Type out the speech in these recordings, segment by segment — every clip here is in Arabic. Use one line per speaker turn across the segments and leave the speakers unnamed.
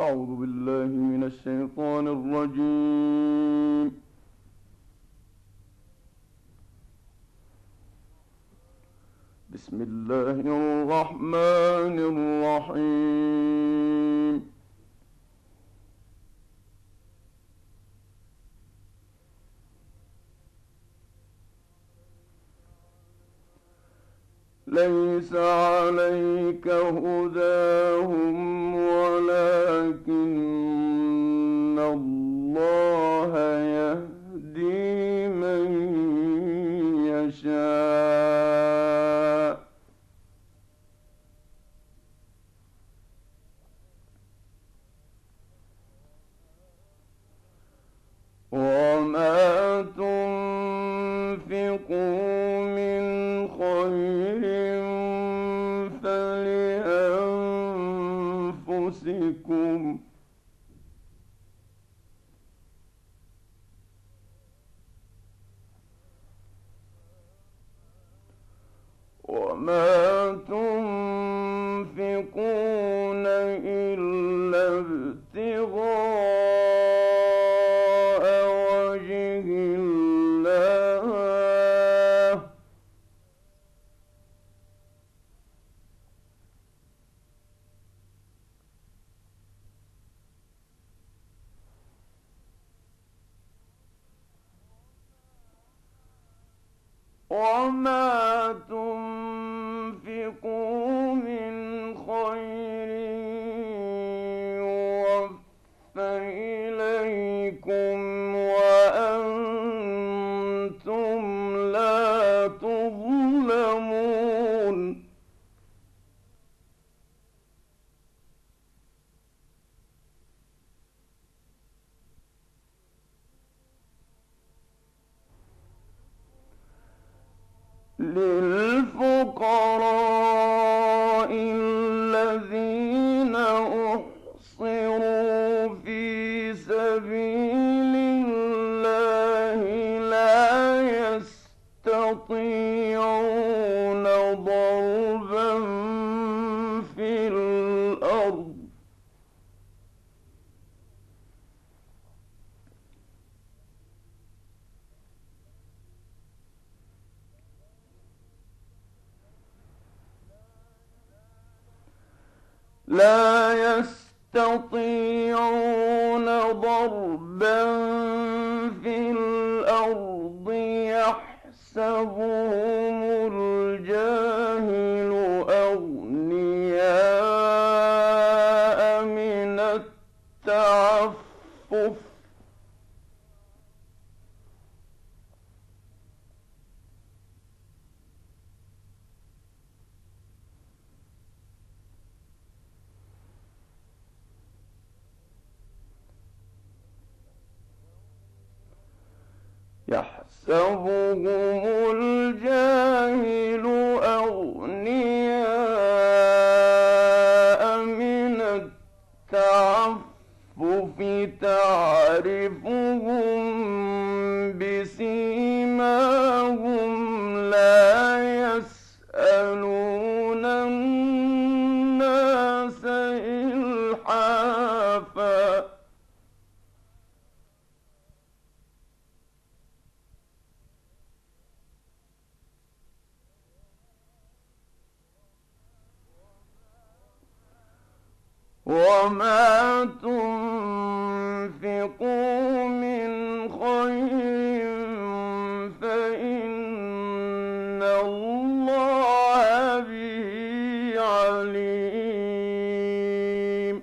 أعوذ بالله من الشيطان الرجيم. بسم الله الرحمن الرحيم. ليس عليك هداهم ولكن الله يهدي من يشاء. وما تنفقوا من خير فلأنفسكم، وما تنفقون إلا ابتغاء وجه الله، وما تنفقوا من خير يوفى إليكم وأنتم لا تظلمون. للفقراء الذين أحصروا في سبيل الله لا يستطيعون ضربا في الأرض يحسبهم الجاهل أغنياء من التعفف، يحسبهم الجاهل أغنياء من التعفف تعرفهم بسيماهم لا يسألون الناس إلحافا. وما تنفقوا من خير فإن الله به عليم.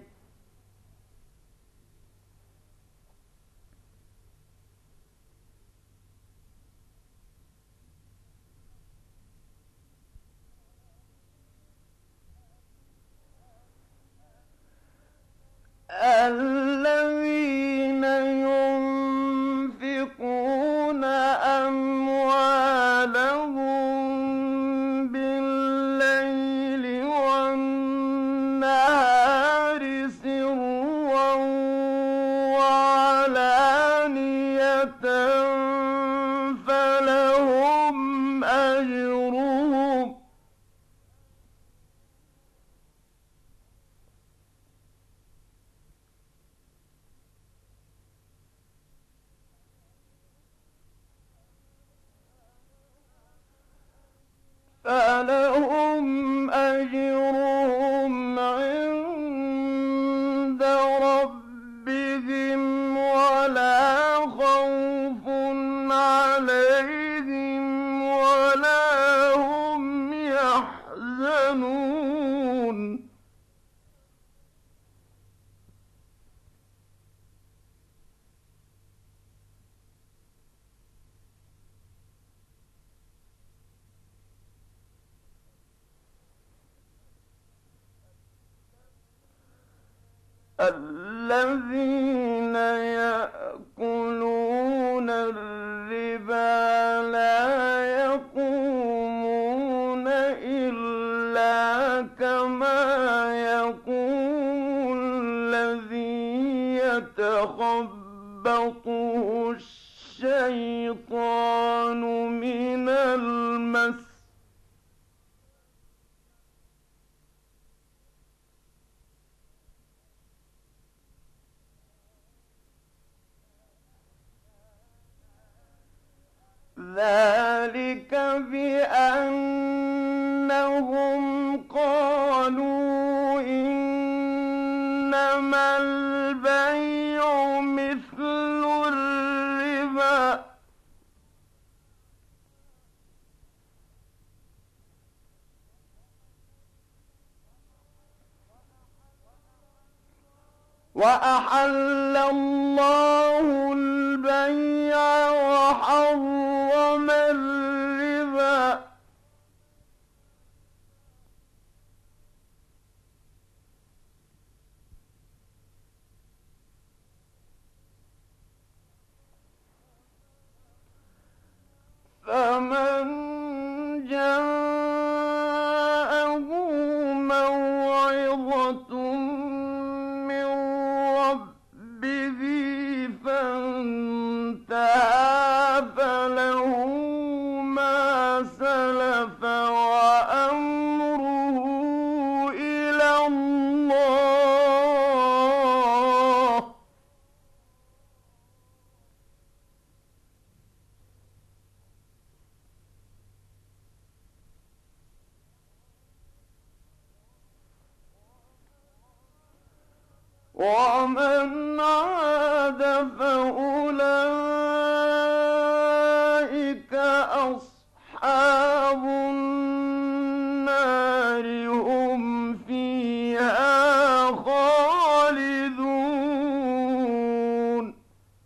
يحزنون الذين يأكلون الربا لا يقومون إلا كما يقوم الذي يتخبطه الشيطان من المس ذلك بأنهم قالوا إنما البيع مثل الربا وأحل الله البيع وحرم الربا فمن جاءه موعظة من ربه فانتهى فله ما سلف وأمره إلى الله ومن عاد فأولئك أصحاب النار هم فيها خالدون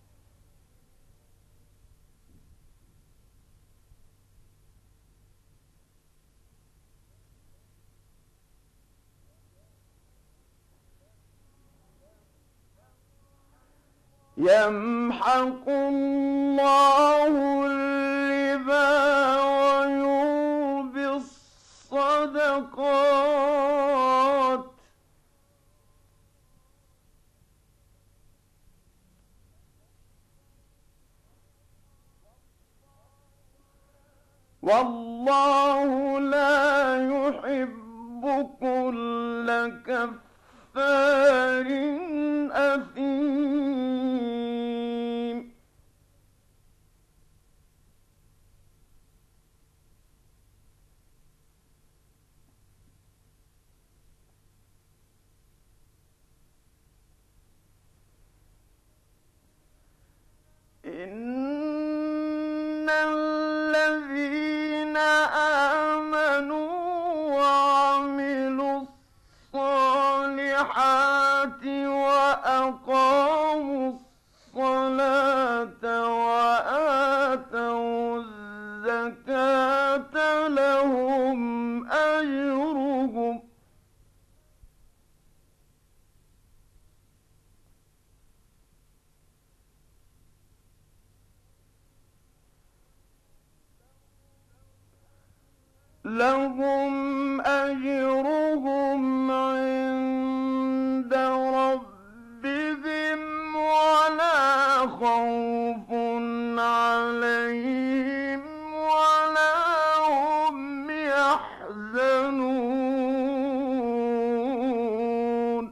يمحق الله الربا ويربي الصدقات والله لا يحب كل كفار أثيم إن الذين آمنوا وعملوا الصالحات وأقاموا الصلاة وآتوا الزكاة لهم أجرهم عند ربهم ولا خوف عليهم ولا هم يحزنون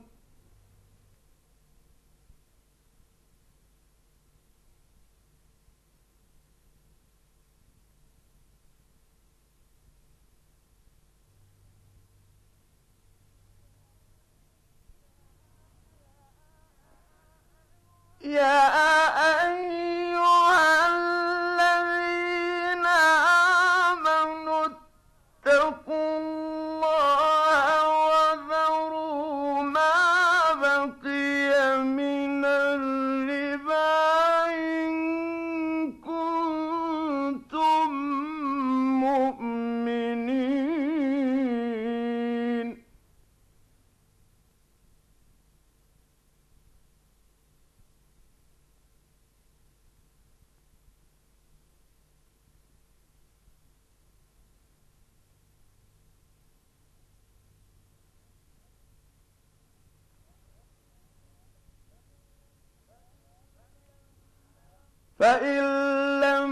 فإن لم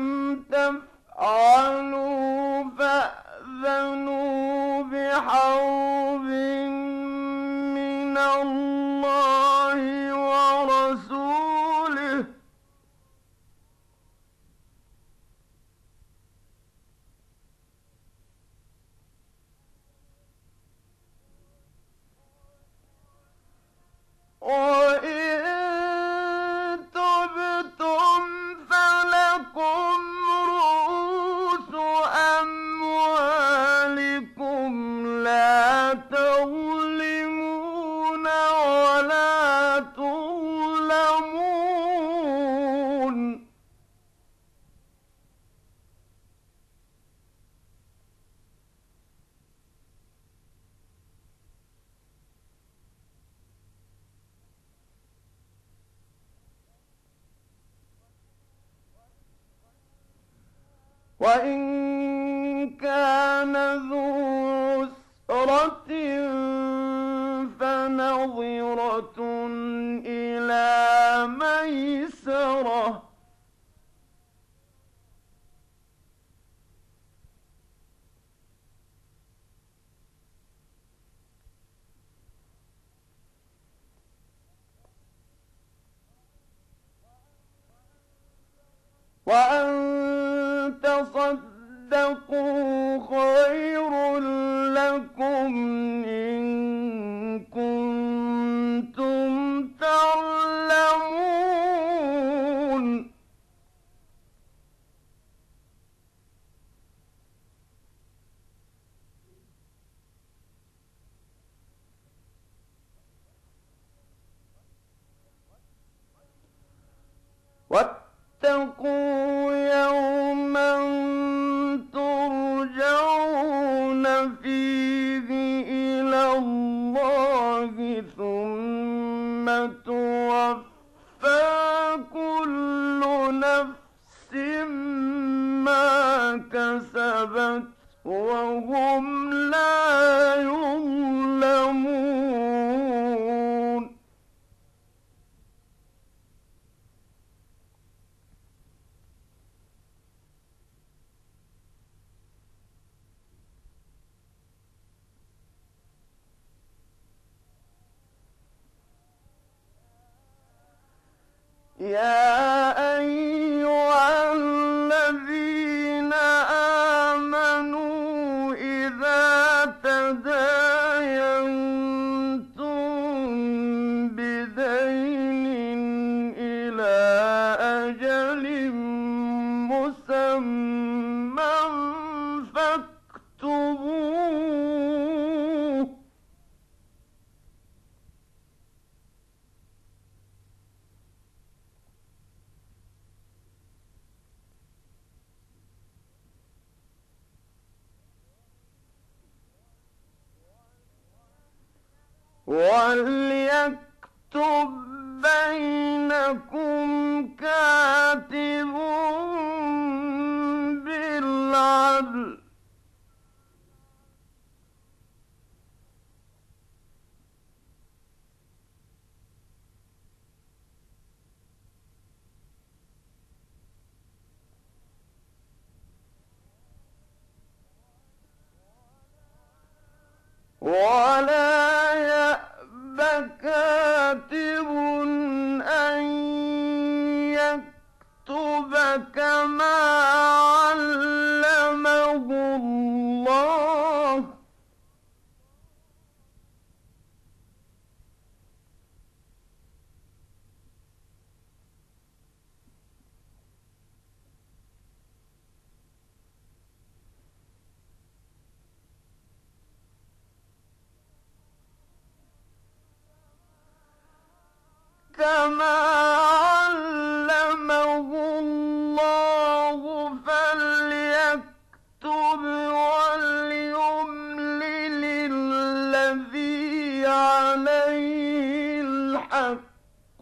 تفعلوا فأذنوا بحرب من الله ورسوله، وإن تبتم فلكم رؤوس أموالكم لا تظلمون ولا تظلمون. وإن كان ذو عسرة فنظرة إلى ميسرة، وأن تصدقوا خير لكم إن كنتم تعلمون. واتقوا يوما ترجعون فيه إلى الله ثم توفى كل نفس ما كسبت وهم لا يظلمون. يا أيها الذين آمنوا إذا تداينتم بدين إلى أجل مسمى فاكتبوه، وليكتب بينكم كاتب بالعدل، ولا يأب كاتب أن يكتب كما علمه الله، كما علمه الله فليكتب وليملل الذي عليه الحق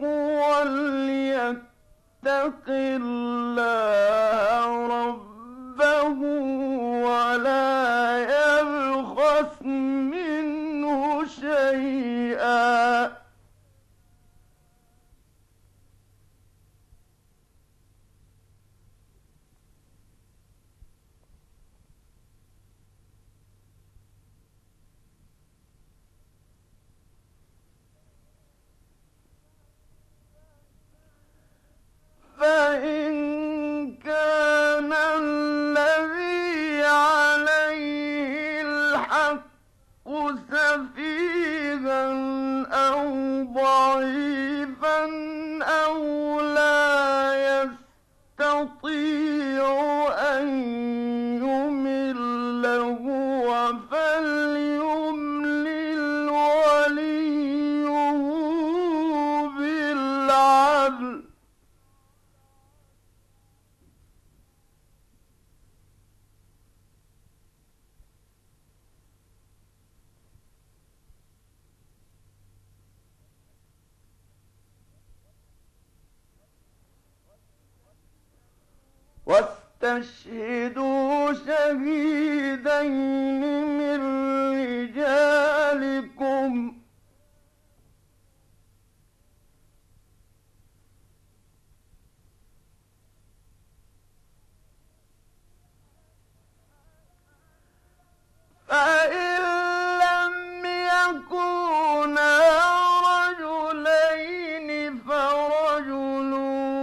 وليتق الله ربه ولا يبخس منه شيئا، سفيها أو ضعيفا أو لا يستطيع أن يمل هو فليملل وليه بالعدل واستشهدوا شهيدين من رجالكم فإن لم يكونا رجلين فرجل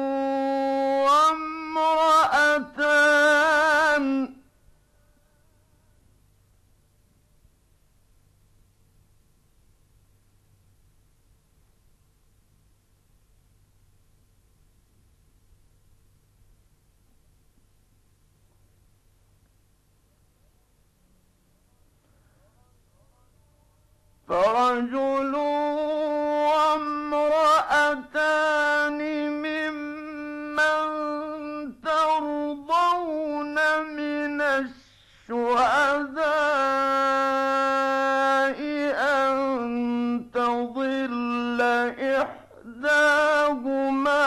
وامرأتان فرجل وامرأتان ممن ترضون من الشهداء أن تضل إحداهما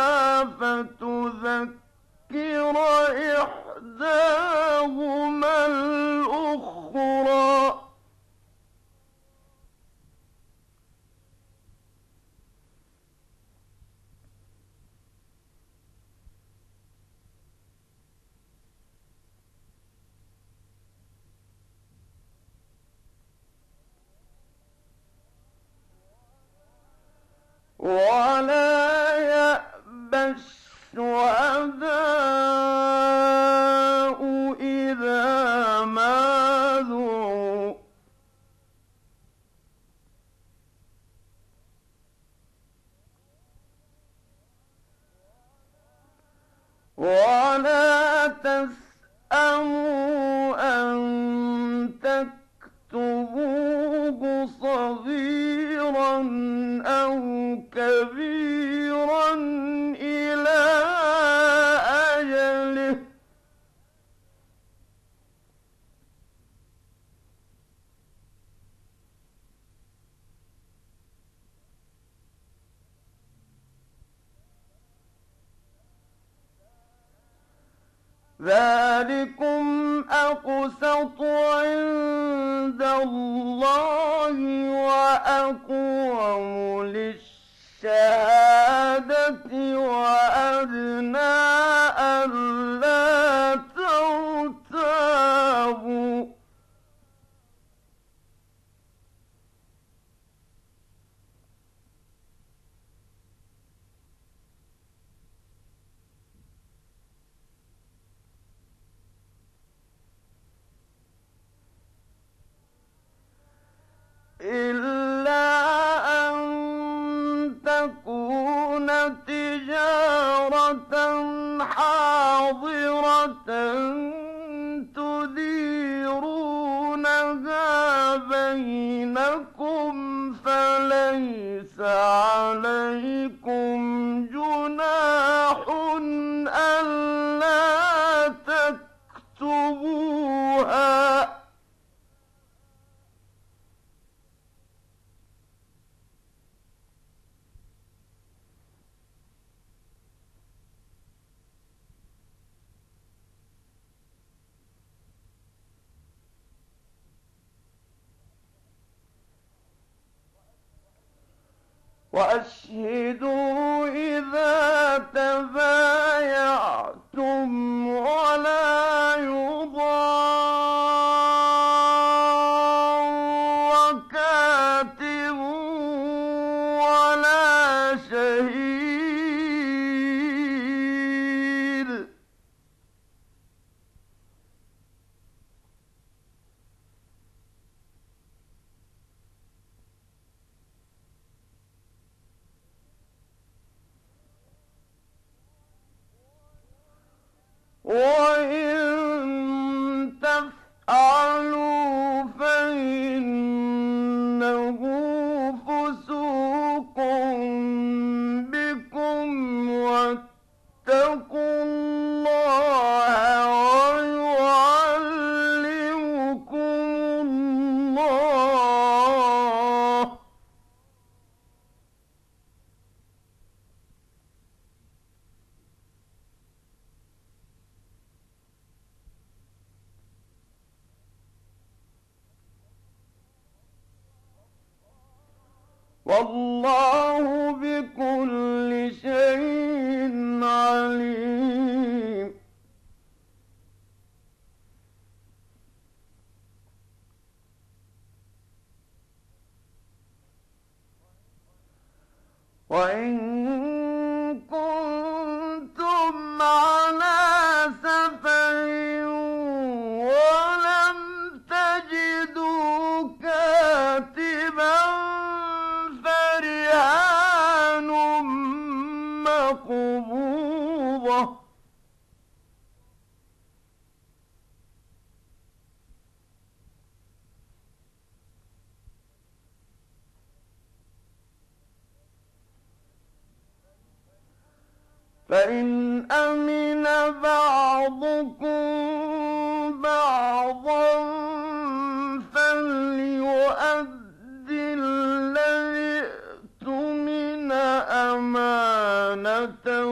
فتذكر إحداهما الأخرى ولا يأبى الشهداء إذا ما دعوا ولا تسأموا أن تكتبوه صغيرا أو كبيرا إلى أجله ذلكم أقسط عند الله وأقوم للشهادة وأدنى ألا ترتابوا إلا أن تكون تجارة حاضرة تديرونها بينكم فليس عليكم جناح ألا تكتبوها وأشهدوا إذا تبايعتم ولا يضار كاتب ولا شهيد وإن تفعلوا فإنه فسوق بكم واتقوا الله ويعلمكم الله. والله بكل شيء عليم. وإن كنتم على سفر ولم تجدوا كاتبا فرهان مقبوضة. فإن أمن بعضكم بعضا فليؤد الذي اؤتمن أمانته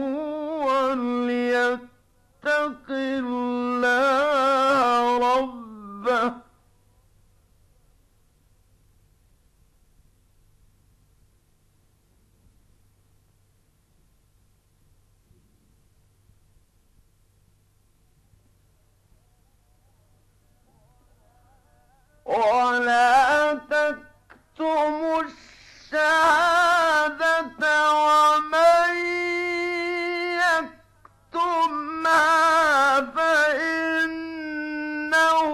وليتق الله ربه. ولا تكتموا الشهادة ومن يكتمها فإنه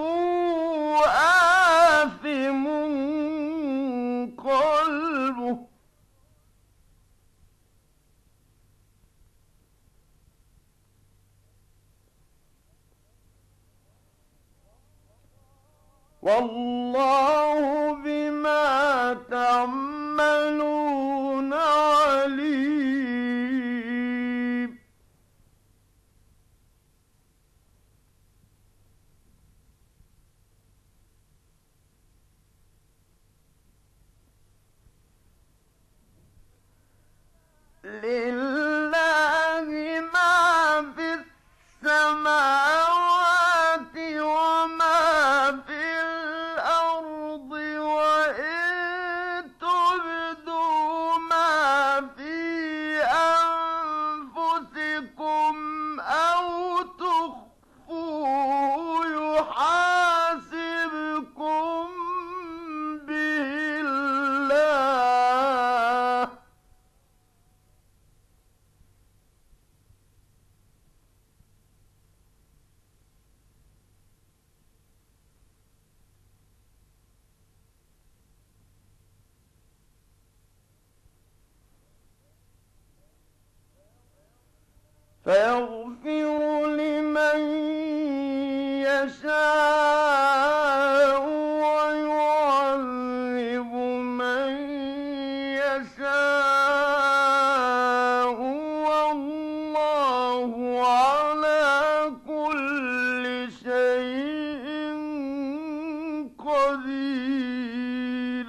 آثم قلبه. والله بما تعملون عليم. لله ما في السماوات وما في الأرض وإن تبدوا ما في أنفسكم أو تخفوه يحاسبكم به الله. فيغفر لمن يشاء ويعذب من يشاء والله على كل شيء قدير.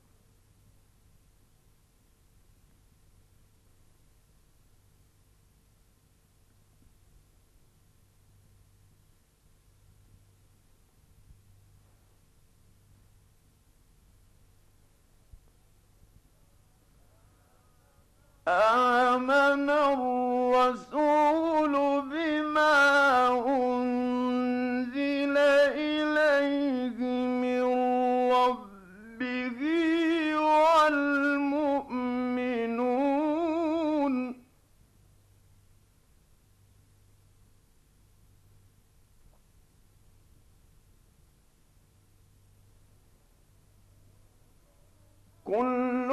آمن الرسول بما أنزل إليه من ربه والمؤمنون كل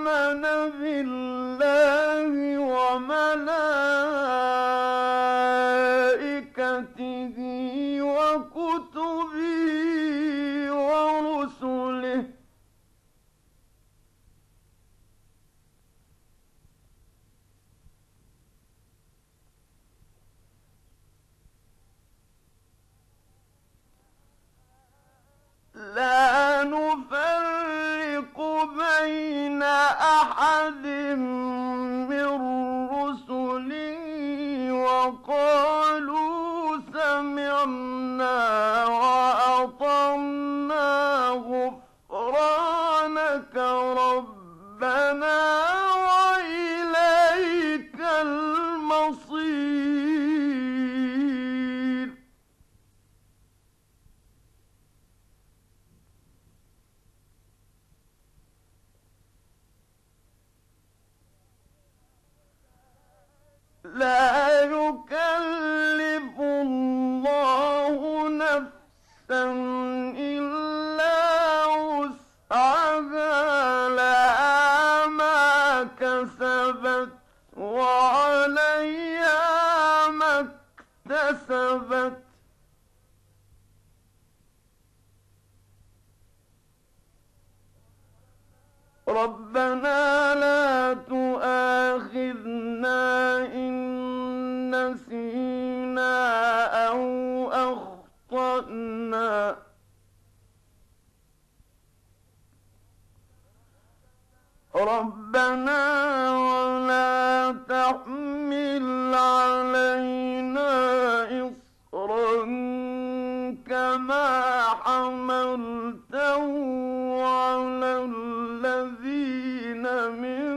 آمن بالله وملائكته غفرانك ربنا وإليك المصير. لا يكلف الله نفسا إلا وسعها، لها ما كسبت وعليها ما اكتسبت. ربنا لا تؤاخذنا إن نسينا أو أخطأنا. ربنا ولا تحمل علينا إصرا كما حملته على الذين من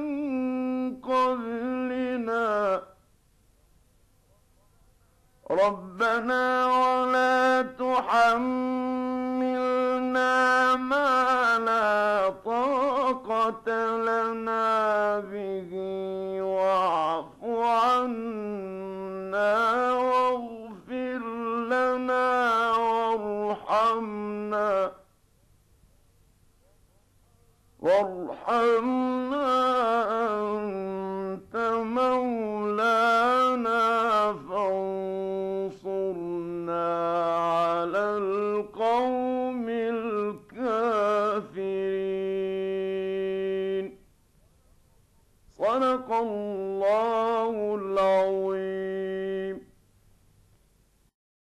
قبلنا. ربنا ولا تحملنا ما لا طاقة لنا به، واعف عنا واغفر لنا وارحمنا أنت مولانا فانصرنا على القوم الكافرين. صدق الله العظيم.